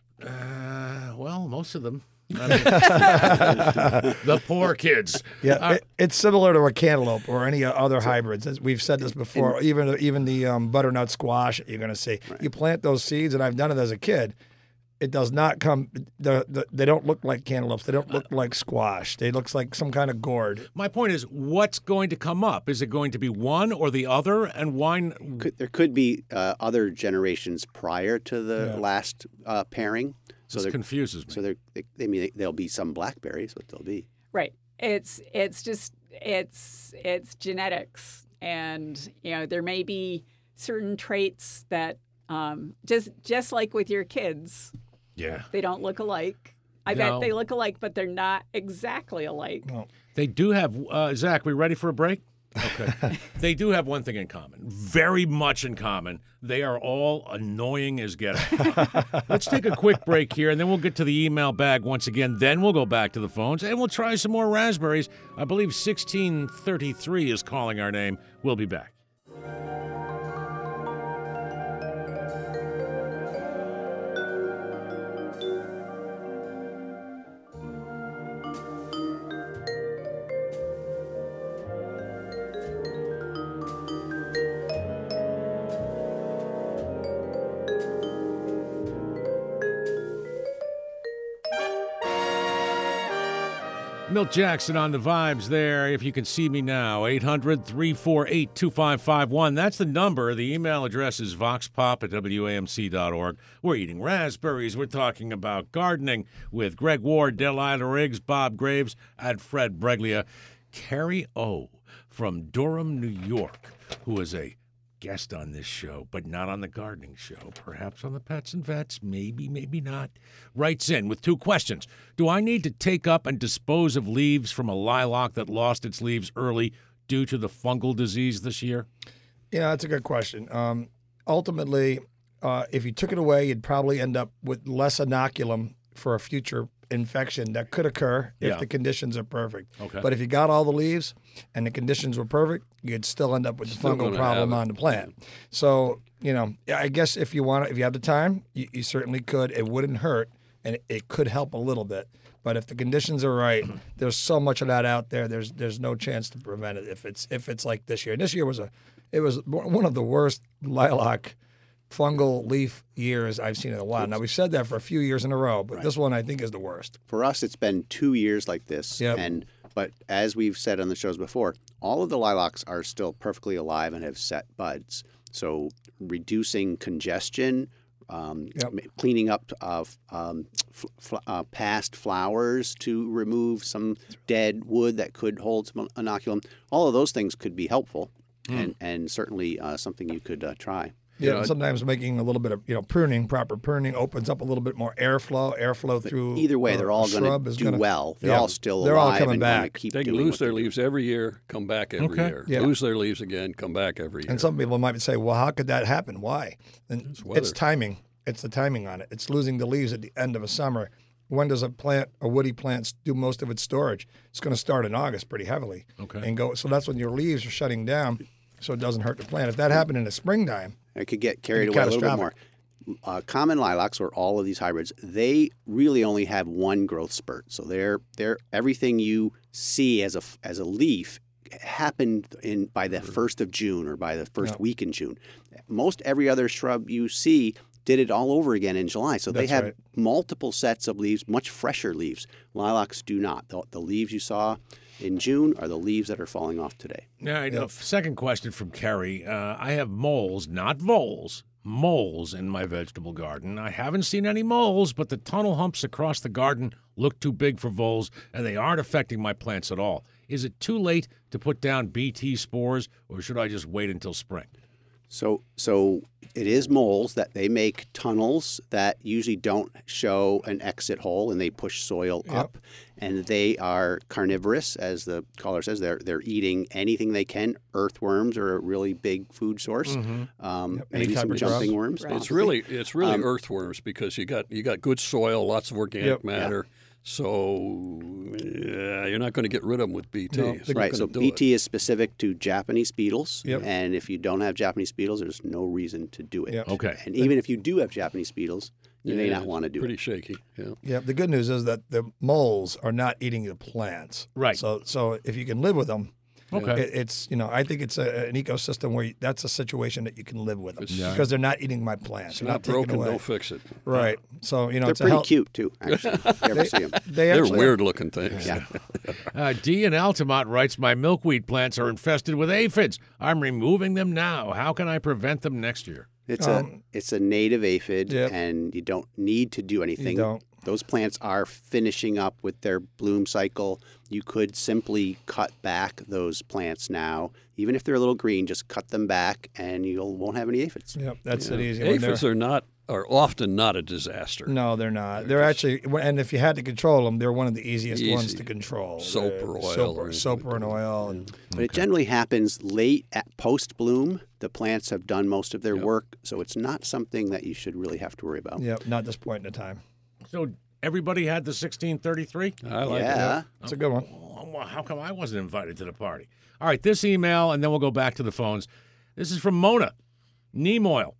Uh, well, most of them. I mean, the poor kids. Yeah, Uh, it, it's similar to a cantaloupe or any other hybrids. As we've said this before. even even the um, butternut squash, you're going to see. You plant those seeds, and I've done it as a kid. It does not come. The, the, they don't look like cantaloupes. They don't look like squash. They look like some kind of gourd. My point is, what's going to come up? Is it going to be one or the other? And why? n- Could, there could be uh, other generations prior to the Yeah. last uh, pairing. So This there, confuses me. so there, they, they mean there'll be some blackberries, but there'll be. Right. It's it's just it's it's genetics, and you know there may be certain traits that um, just just like with your kids, yeah, they don't look alike. I No. bet they look alike, but they're not exactly alike. No. they do have. Uh, Zach, we ready for a break? Okay. They do have one thing in common, very much in common. They are all annoying as get out. Let's take a quick break here, and then we'll get to the email bag once again. Then we'll go back to the phones, and we'll try some more raspberries. I believe sixteen thirty-three is calling our name. We'll be back. Milt Jackson on the vibes there. If you can see me now, eight hundred, three four eight, two five five one. That's the number. The email address is voxpop at W A M C dot org. We're eating raspberries. We're talking about gardening with Greg Ward, Delilah Riggs, Bob Graves, and Fred Breglia. Carrie O. from Durham, New York, who is a guest on this show, but not on the gardening show, perhaps on the Pets and Vets, maybe, maybe not, writes in with two questions. Do I need to take up and dispose of leaves from a lilac that lost its leaves early due to the fungal disease this year? Yeah, that's a good question. Um, ultimately, uh, if you took it away, you'd probably end up with less inoculum for a future infection that could occur if Yeah. the conditions are perfect. Okay. But if you got all the leaves and the conditions were perfect, you'd still end up with the Still fungal gonna problem have it. on the plant. So, you know, I guess if you want to, if you have the time, you, you certainly could. It wouldn't hurt, and it, it could help a little bit. But if the conditions are right, there's so much of that out there. There's there's no chance to prevent it if it's if it's like this year. And this year was a it was one of the worst lilac fungal leaf years I've seen in a while. Now, we've said that for a few years in a row, but Right. this one I think is the worst. For us, it's been two years like this. Yep. And but as we've said on the shows before, all of the lilacs are still perfectly alive and have set buds. So reducing congestion, um, Yep. ma- cleaning up uh, um, f- fl- uh, past flowers to remove some dead wood that could hold some inoculum. All of those things could be helpful, and and certainly uh, something you could uh, try. Yeah, know, and sometimes making a little bit of you know pruning, proper pruning opens up a little bit more airflow. Airflow through Either way, a- they're a all going shrub to is do gonna- well. They're Yeah. all still They're all alive coming and gonna back. keep They can doing lose what their they're doing. leaves every year, come back every Okay. year. Yeah. Lose their leaves again, come back every year. And some people might say, well, how could that happen? Why? And It's weather. it's timing. It's the timing on it. It's losing the leaves at the end of a summer. When does a plant, a woody plant, do most of its storage? It's going to start in August pretty heavily. Okay. And go. So that's when your leaves are shutting down, so it doesn't hurt the plant. If that happened in the springtime, It could get carried It'd be away a little bit more. catastrophic. Uh, common lilacs, or all of these hybrids, they really only have one growth spurt. So they're they're everything you see as a f- as a leaf happened in by the first of June or by the first Yeah. week in June. Most every other shrub you see did it all over again in July. So they That's have right. multiple sets of leaves, much fresher leaves. Lilacs do not. The, the leaves you saw in June are the leaves that are falling off today. All right, a second question from Kerry. Uh, I have moles, not voles, moles in my vegetable garden. I haven't seen any moles, but the tunnel humps across the garden look too big for voles, and they aren't affecting my plants at all. Is it too late to put down B T spores, or should I just wait until spring? So, so it is moles that they make tunnels that usually don't show an exit hole, and they push soil Yep. up. And they are carnivorous, as the caller says. They're they're eating anything they can. Earthworms are a really big food source. Um, Yep, any maybe type some of jumping grub. worms. Right. It's possibly. really it's really Um, earthworms because you got you got good soil, lots of organic Yep. matter. So yeah, you're not going to get rid of them with B T. No. It's not Right. gonna So do B it. T is specific to Japanese beetles, Yep. and if you don't have Japanese beetles, there's no reason to do it. Yep. Okay. And even if you do have Japanese beetles, you may Yeah, not it's want to do pretty it. shaky. Yeah. yeah, the good news is that the moles are not eating the plants. Right. So, so if you can live with them, Okay. it, it's you know I think it's a, an ecosystem where you, that's a situation that you can live with them Yeah. because they're not eating my plants. It's They're not taking broken, away. don't fix it. Right. So you know They're it's a pretty hel- cute too, actually. if you ever see them. They They're actually weird looking things. Yeah. Uh, D in Altamont writes, my milkweed plants are infested with aphids. I'm removing them now. How can I prevent them next year? It's Um, a it's a native aphid, Yep. and you don't need to do anything. don't. Those plants are finishing up with their bloom cycle. You could simply cut back those plants now, even if they're a little green. Just cut them back, and you won't have any aphids. Yep, that's Yeah. it easy. When they're- Aphids are not are often not a disaster. No, they're not. They're actually, and if you had to control them, they're one of the easiest Easy. ones to control. Soap They're or oil soap or or, soap or an oil. And, But it generally happens late at post bloom. The plants have done most of their Yep. work, so it's not something that you should really have to worry about. yeah, not this point in the time. So everybody had the sixteen thirty-three? I like yeah. it. It's a good one. Oh, well, how come I wasn't invited to the party? All right, this email, and then we'll go back to the phones. This is from Mona. Neem oil.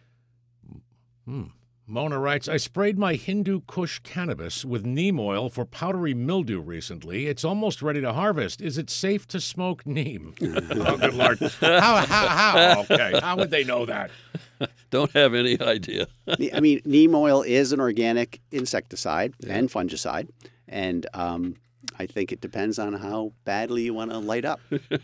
Hmm. Mona writes, I sprayed my Hindu Kush cannabis with neem oil for powdery mildew recently. It's almost ready to harvest. Is it safe to smoke neem? Oh, good Lord. How, how, how? Okay. How would they know that? Don't have any idea. I mean, neem oil is an organic insecticide and fungicide, and um, I think it depends on how badly you want to light up.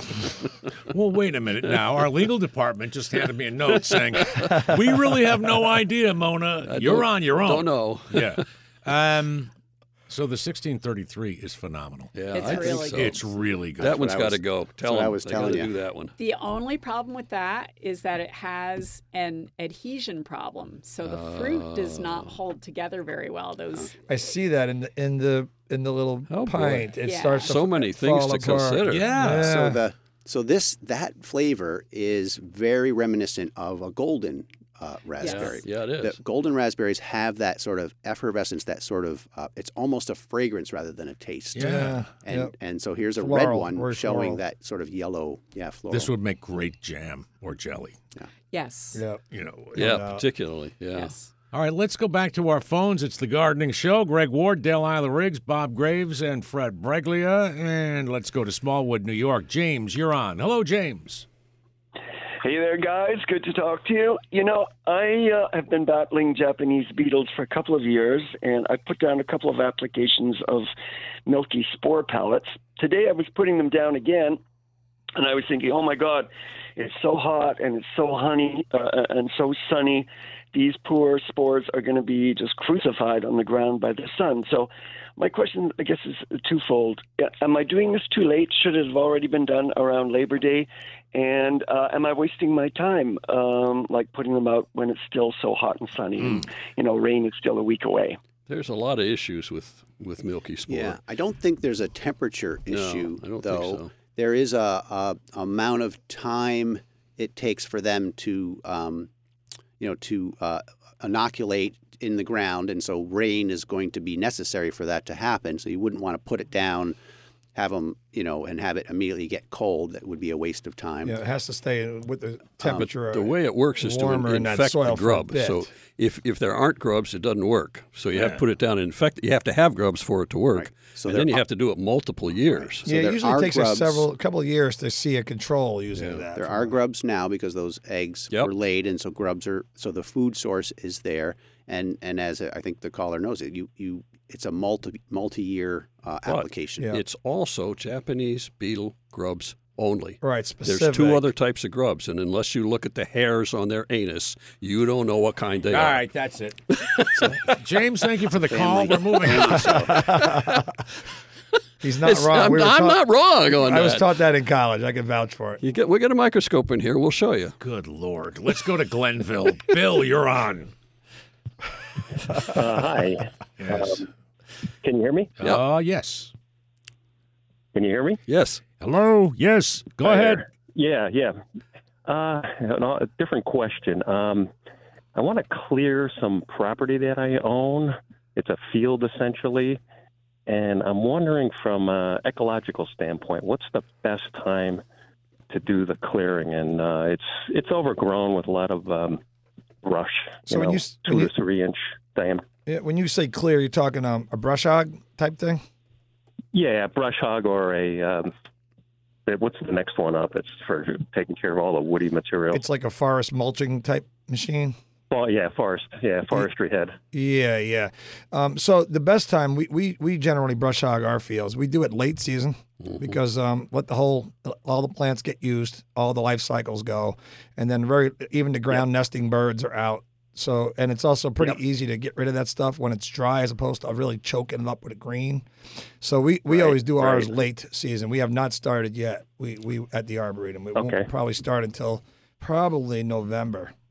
Well, wait a minute now. Our legal department just handed me a note saying, we really have no idea, Mona. I You're don't- on your own. Don't know. Yeah. Um, so the sixteen thirty-three is phenomenal. Yeah, It's I think really so. good. It's really good. That one's what I got to was- go. Tell what I them was they telling gotta you. do that one. The only problem with that is that it has an adhesion problem. So the fruit does Oh. not hold together very well. Those I see that in the in the in the little Oh, boy. pint. It Yeah. starts to So many things fall to apart. consider. Yeah. So Yeah. the so this that flavor is very reminiscent of a golden uh, raspberry. Yeah, it is. The golden raspberries have that sort of effervescence, that sort of uh, it's almost a fragrance rather than a taste. Yeah. And Yep. and so here's a Floral, red one very showing floral. that sort of yellow, yeah, floral. This would make great jam or jelly. yes. Yeah. You know. Yeah, doubt. particularly. Yeah. Yes. All right, let's go back to our phones. It's the Gardening Show. Greg Ward, Dale Isla Riggs, Bob Graves, and Fred Breglia. And let's go to Smallwood, New York. James, you're on. Hello, James. Hey there, guys. Good to talk to you. You know, I uh, have been battling Japanese beetles for a couple of years, and I put down a couple of applications of milky spore pellets. Today I was putting them down again, and I was thinking, oh, my God, it's so hot and it's so honey uh, and so sunny. These poor spores are going to be just crucified on the ground by the sun. So my question, I guess, is twofold. Am I doing this too late? Should it have already been done around Labor Day? And uh, am I wasting my time, um, like putting them out when it's still so hot and sunny? Mm. And, you know, rain is still a week away. There's a lot of issues with, with milky spore. Yeah, I don't think there's a temperature No, issue, I don't think though. so. There is a, a amount of time it takes for them to, um, you know, to uh, inoculate in the ground, and so rain is going to be necessary for that to happen. So you wouldn't want to put it down, have them, you know, and have it immediately get cold. That would be a waste of time. Yeah, it has to stay with the temperature. The way it works is to warmer in that infect the soil for a grub. bit. So if if there aren't grubs, it doesn't work. So you have Yeah. to put it down and infect. You have to have grubs for it to work. Right. So and there then you are- have to do it multiple years. So yeah, there it usually are takes grubs. us several, a couple of years to see a control using Yeah. that. There are grubs now because those eggs Yep. were laid, and so grubs are so the food source is there. And and as I think the caller knows it, you you it's a multi multi year uh, But application. Yeah. It's also Japanese beetle grubs only. Right, specific. There's two other types of grubs, and unless you look at the hairs on their anus, you don't know what kind they All are. right, that's it. James, thank you for the call. Family. We're moving on. He's not It's- wrong. I'm, We were I'm taught- not wrong on I that. was taught that in college. I can vouch for it. You get, we got a microscope in here. We'll show you. Good Lord. Let's go to Glenville. Bill, you're on. Uh, hi. Yes. Um, can you hear me? Yep. Uh, yes. Can you hear me? Yes. Hello? Yes. Go Hi ahead. there. Yeah, yeah. Uh, no, a different question. Um, I want to clear some property that I own. It's a field essentially, and I'm wondering from an ecological standpoint, what's the best time to do the clearing? And uh, it's it's overgrown with a lot of um, brush. So you when know, you s- two when you- to three inch diameter. Yeah, when you say clear, you're talking um, a brush hog type thing? Yeah, brush hog or a. Um, what's the next one up? It's for taking care of all the woody material. It's like a forest mulching type machine. Well, yeah, forest. Yeah, forestry head. Yeah, yeah. Um, so the best time we, we we generally brush hog our fields. We do it late season because um, let the whole all the plants get used, all the life cycles go, and then very even the ground nesting birds are out. So and it's also pretty Yep. easy to get rid of that stuff when it's dry, as opposed to really choking it up with a green. So we, we Right, always do ours right. late season. We have not started yet. We we at the Arboretum. We Okay. won't probably start until probably November.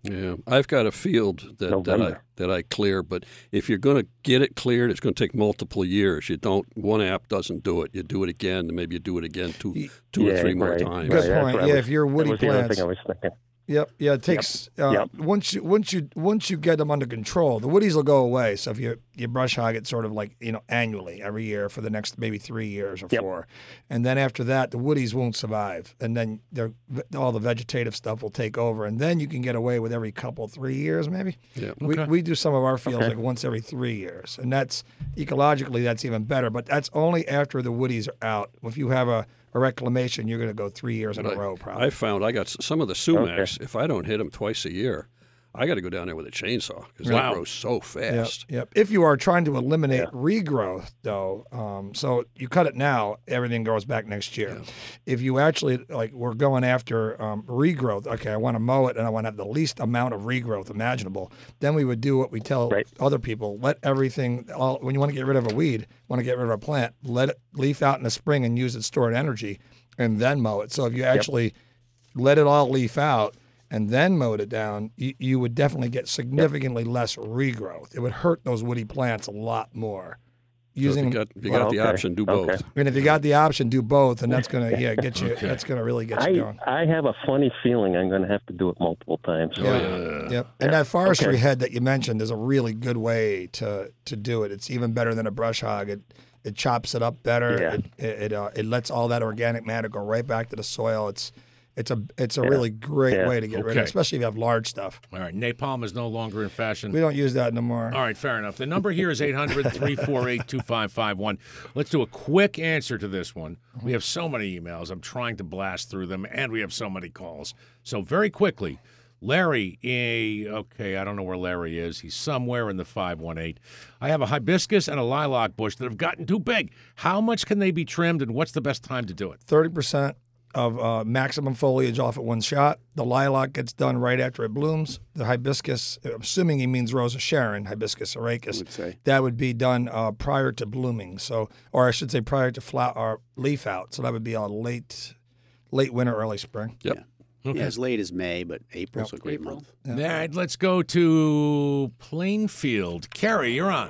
Yeah, I've got a field that, that I that I clear, but if you're going to get it cleared, it's going to take multiple years. You don't one app doesn't do it. You do it again, and maybe you do it again two two yeah, or three right. more times. Good Right, point. right. Yeah, if you're woody That was the other plants. thing I was thinking. Yep. Yeah, it takes Yep. Uh, Yep. once you once you once you get them under control, the woodies will go away. So if you you brush hog it sort of like you know annually every year for the next maybe three years or Yep. four, and then after that the woodies won't survive, and then they're, all the vegetative stuff will take over, and then you can get away with every couple three years maybe. Yeah. We Okay. we do some of our fields Okay. like once every three years, and that's ecologically that's even better. But that's only after the woodies are out. If you have a a reclamation, you're going to go three years in But a I- row, probably. I found I got s- some of the sumacs. If I don't hit them twice a year, I got to go down there with a chainsaw because Wow. they grow so fast. Yep, yep. If you are trying to eliminate regrowth, though, um, so you cut it now, everything grows back next year. If you actually like, we're going after um, regrowth. Okay, I want to mow it, and I want to have the least amount of regrowth imaginable. Then we would do what we tell Right. other people: let everything. All, when you want to get rid of a weed, want to get rid of a plant, let it leaf out in the spring and use its stored energy, and then mow it. So if you actually let it all leaf out and then mowed it down, you, you would definitely get significantly less regrowth. It would hurt those woody plants a lot more. So if Using you got, if you got Well, the okay. option, do Okay. both. and if you got the option, do both, and that's gonna yeah get you. Okay. That's gonna really get you I, going. I have a funny feeling I'm going to have to do it multiple times. Yeah. Yep. And that forestry Okay. head that you mentioned is a really good way to to do it. It's even better than a brush hog. It it chops it up better. Yeah. It it it, uh, it lets all that organic matter go right back to the soil. It's it's a it's a really great Yeah. way to get rid of Okay. it, especially if you have large stuff. All right, napalm is no longer in fashion. We don't use that no more. All right, fair enough. The number here is eight hundred, three four eight, two five five one. Let's do a quick answer to this one. We have so many emails. I'm trying to blast through them, and we have so many calls. So very quickly, Larry, eh, okay, I don't know where Larry is. He's somewhere in the five one eight. I have a hibiscus and a lilac bush that have gotten too big. How much can they be trimmed, and what's the best time to do it? thirty percent of uh, maximum foliage off at one shot. The lilac gets done right after it blooms. The hibiscus, assuming he means Rosa Sharon, Hibiscus arachis, would say. that would be done uh, prior to blooming. So, or I should say prior to flower or leaf out. So that would be a late, late winter, early spring. Yep. Okay. Yeah, as late as May, but April's a great April. month. All right, let's go to Plainfield. Carrie, you're on.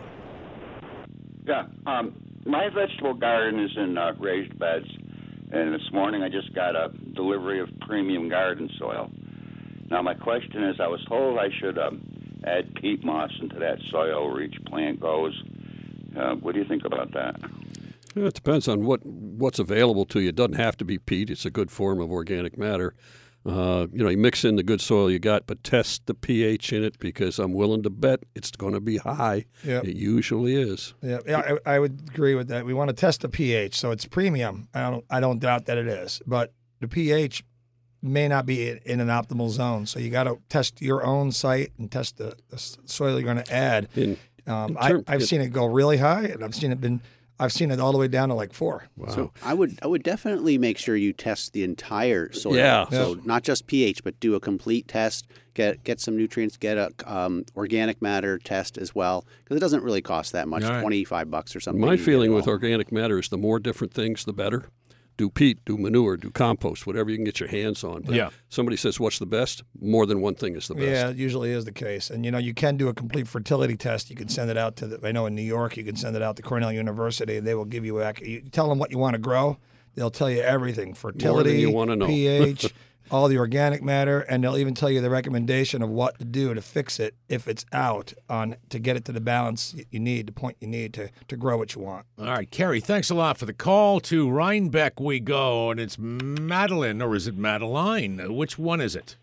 Yeah, um, my vegetable garden is in uh, raised beds, and this morning I just got a delivery of premium garden soil. Now my question is, I was told I should um, add peat moss into that soil where each plant goes. Uh, what do you think about that? Yeah, it depends on what what's available to you. It doesn't have to be peat. It's a good form of organic matter. Uh, you know, you mix in the good soil you got, but test the pH in it because I'm willing to bet it's going to be high. Yep. It usually is. Yeah, yeah, I, I would agree with that. We want to test the pH, so it's premium. I don't, I don't doubt that it is, but the pH may not be in, in an optimal zone. So you got to test your own site and test the, the soil you're going to add. In, Um, in I, term- I've it- seen it go really high, and I've seen it been, I've seen it all the way down to like four. Wow. So I would I would definitely make sure you test the entire soil. Yeah. So not just pH, but do a complete test. Get get some nutrients. Get a um, organic matter test as well, because it doesn't really cost that much. All right. Twenty five bucks or something. My you get feeling it with all. organic matter is the more different things, the better. Do peat, do manure, do compost, whatever you can get your hands on. But Yeah. somebody says, what's the best? More than one thing is the best. Yeah, it usually is the case. And, you know, you can do a complete fertility test. You can send it out to, the, I know in New York, you can send it out to Cornell University, and they will give you back, you tell them what you want to grow. They'll tell you everything, fertility, you wanna know. pH, all the organic matter, and they'll even tell you the recommendation of what to do to fix it if it's out on to get it to the balance you need, the point you need to, to grow what you want. All right, Carrie, thanks a lot for the call. To Rhinebeck we go, and it's Madeline, or is it Madeline? Which one is it?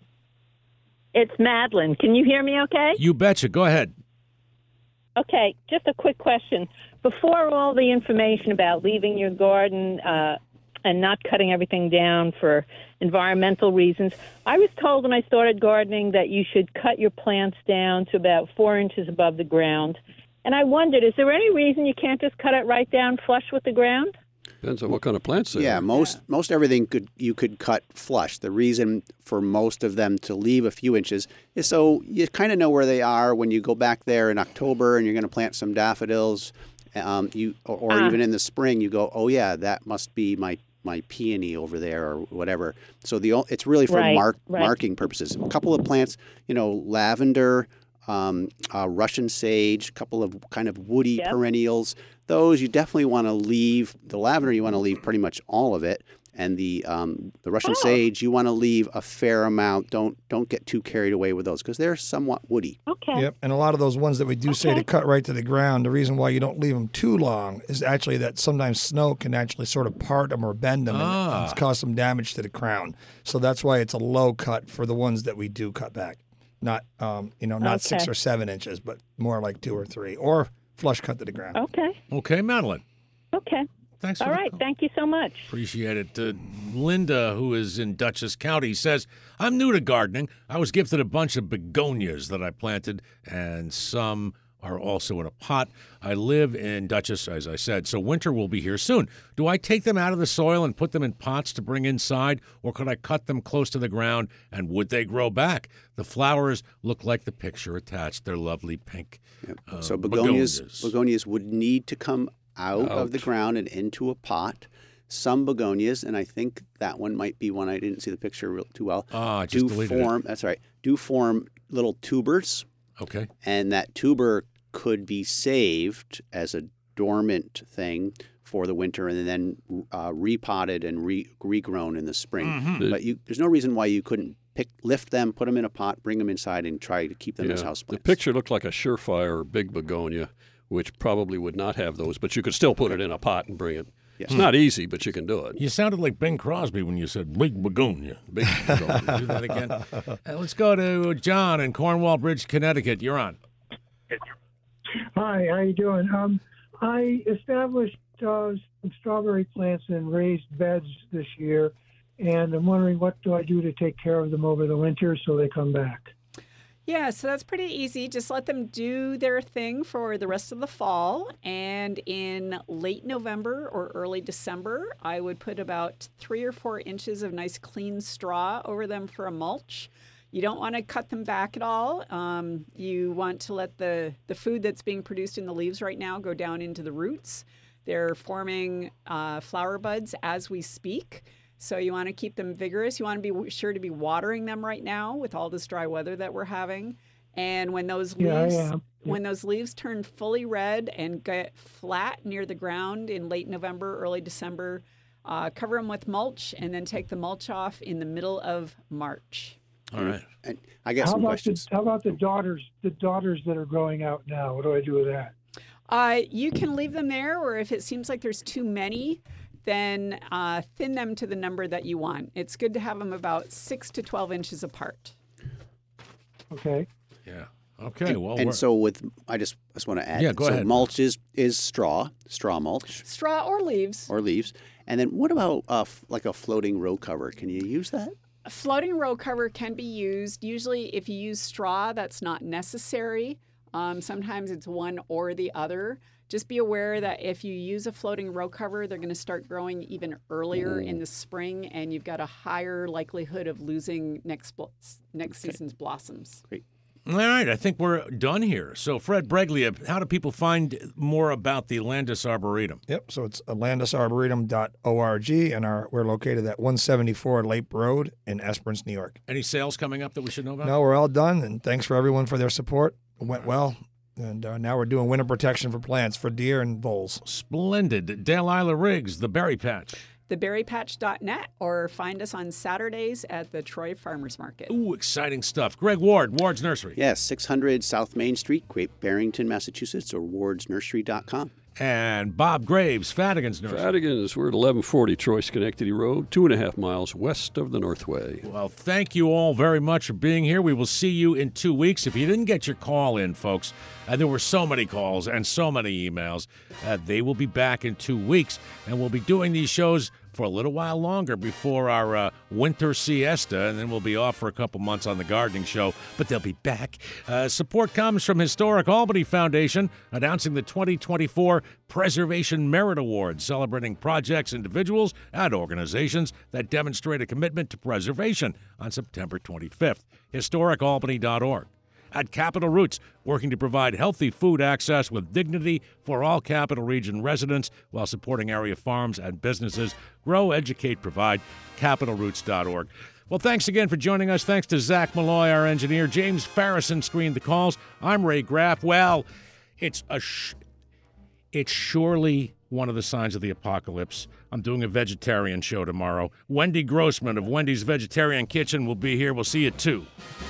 It's Madeline. Can you hear me okay? You betcha. Go ahead. Okay, just a quick question. Before all the information about leaving your garden uh, and not cutting everything down for environmental reasons, I was told when I started gardening that you should cut your plants down to about four inches above the ground. And I wondered, is there any reason you can't just cut it right down flush with the ground? Depends on what kind of plants they Yeah, are. most most everything could you could cut flush. The reason for most of them to leave a few inches is so you kind of know where they are when you go back there in October and you're going to plant some daffodils. Um, you or, or Ah. even in the spring, you go, oh yeah, that must be my my peony over there or whatever. So the o- it's really for Right, mark right. marking purposes. A couple of plants, you know, lavender, um, uh, Russian sage, a couple of kind of woody Yep. perennials. Those you definitely want to leave. The lavender you want to leave pretty much all of it, and the um, the Russian Oh. sage you want to leave a fair amount. Don't don't get too carried away with those because they're somewhat woody. Okay. Yep, and a lot of those ones that we do say to cut right to the ground, the reason why you don't leave them too long is actually that sometimes snow can actually sort of part them or bend them Ah. and, and cause some damage to the crown. So that's why it's a low cut for the ones that we do cut back. Not, um, you know, not six Okay. or seven inches, but more like two or three, or flush cut to the ground. Okay. Okay, Madeline. Okay. Thanks for All the right. call. Thank you so much. Appreciate it. Uh, Linda, who is in Dutchess County, says, I'm new to gardening. I was gifted a bunch of begonias that I planted, and some are also in a pot. I live in Dutchess, as I said, so winter will be here soon. Do I take them out of the soil and put them in pots to bring inside, or could I cut them close to the ground, and would they grow back? The flowers look like the picture attached. They're lovely pink. uh, So begonias, begonias. begonias would need to come out of the Out. ground and into a pot. Some begonias, and I think that one might be one I didn't see the picture real, too well. Ah, I just do deleted it. form. That's right. Do form little tubers, Okay. and that tuber could be saved as a dormant thing for the winter, and then uh, repotted and re- regrown in the spring. Mhm. But you, there's no reason why you couldn't pick, lift them, put them in a pot, bring them inside, and try to keep them as Yeah. houseplants. The picture looked like a surefire big begonia, which probably would not have those, but you could still put it in a pot and bring it. Yes. It's not easy, but you can do it. You sounded like Bing Crosby when you said big begonia. Big begonia. Do that again. Uh, let's go to John in Cornwall Bridge, Connecticut. You're on. Hi, how you doing? Um, I established uh, some strawberry plants in raised beds this year, and I'm wondering what do I do to take care of them over the winter so they come back? Yeah, so that's pretty easy. Just let them do their thing for the rest of the fall. And in late November or early December, I would put about three or four inches of nice clean straw over them for a mulch. You don't want to cut them back at all. Um, you want to let the, the food that's being produced in the leaves right now go down into the roots. They're forming uh, flower buds as we speak. So you want to keep them vigorous. You want to be sure to be watering them right now with all this dry weather that we're having. And when those Yeah, I leaves am. when those leaves turn fully red and get flat near the ground in late November, early December, uh, cover them with mulch and then take the mulch off in the middle of March. All right. And I got how some about questions. The, how about the daughters? The daughters that are growing out now. What do I do with that? Uh, you can leave them there, or if it seems like there's too many, then uh, thin them to the number that you want. It's good to have them about six to twelve inches apart. Okay. Yeah. Okay. And, well, and we're- so with, I just just want to add. Yeah, go so ahead. mulch is is straw, straw mulch Straw or leaves. or leaves. And then what about uh, f- like a floating row cover? Can you use that? A floating row cover can be used. Usually, if you use straw, that's not necessary. Um, sometimes it's one or the other. Just be aware that if you use a floating row cover, they're going to start growing even earlier in the spring, and you've got a higher likelihood of losing next blo- next season's blossoms. Great. All right. I think we're done here. So, Fred Breglia, how do people find more about the Landis Arboretum? Yep, so it's landis arboretum dot org, and our, we're located at one seventy-four Lape Road in Esperance, New York. Any sales coming up that we should know about? No, we're all done, and thanks for everyone for their support. It went well, and uh, now we're doing winter protection for plants for deer and voles. Splendid. Dale Isla Riggs, the Berry Patch. the berry patch dot net, or find us on Saturdays at the Troy Farmers Market. Ooh, exciting stuff. Greg Ward, Ward's Nursery. Yes, six hundred South Main Street, Great Barrington, Massachusetts, or wards nursery dot com. And Bob Graves, Fadigan's Nursery. Fadigan's, we're at eleven forty Troy Schenectady Road, two and a half miles west of the Northway. Well, thank you all very much for being here. We will see you in two weeks. If you didn't get your call in, folks, and there were so many calls and so many emails, uh, they will be back in two weeks, and we'll be doing these shows for a little while longer before our uh, winter siesta, and then we'll be off for a couple months on the gardening show, but they'll be back. Uh, support comes from Historic Albany Foundation, announcing the twenty twenty-four Preservation Merit Award, celebrating projects, individuals, and organizations that demonstrate a commitment to preservation on September twenty-fifth. historic albany dot org. at Capital Roots, working to provide healthy food access with dignity for all Capital Region residents while supporting area farms and businesses. Grow, educate, provide. capital roots dot org. Well, thanks again for joining us. Thanks to Zach Malloy, our engineer. James Farrison screened the calls. I'm Ray Graff. Well, it's a sh- it's surely one of the signs of the apocalypse. I'm doing a vegetarian show tomorrow. Wendy Grossman of Wendy's Vegetarian Kitchen will be here. We'll see you at two.